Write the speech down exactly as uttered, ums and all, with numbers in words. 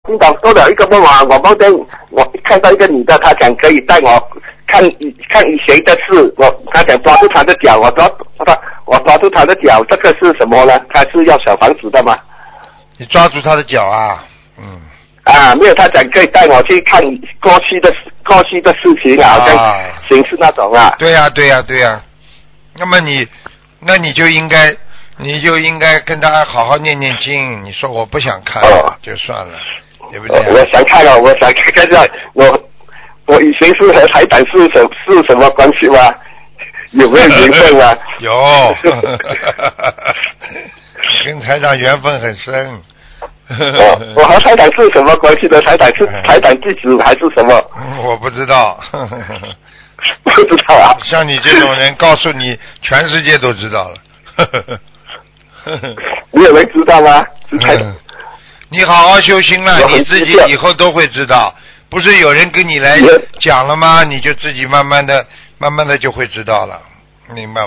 听到多了一个梦啊，我梦见我看到一个女的，她讲可以带我看看以前的事，我她想抓住她的脚，我抓她我抓住她的脚，这个是什么呢？她是要小房子的吗？ 你抓住她的脚啊？嗯。 啊，没有，她讲可以带我去看过去的过去的事情啊，好像形式那种啊。 对呀、啊、对呀、啊、对呀、啊。那么你，那你就应该，你就应该跟他好好念念经。你说我不想看，哦、就算了，对不对、啊哦？我想看了，我想看看下我我以前是和台长是什是什么关系吗？有没有缘分啊？ 有，跟台长缘分很深。 我我和台长是什么关系的？台长是台长弟子还是什么？ 我不知道。 不知道啊。 像你这种人，告诉你，全世界都知道了。 你有人知道吗？ 嗯、你好好修心了，你自己以后都会知道。不是有人跟你来讲了吗？你就自己慢慢的、慢慢的就会知道了，明白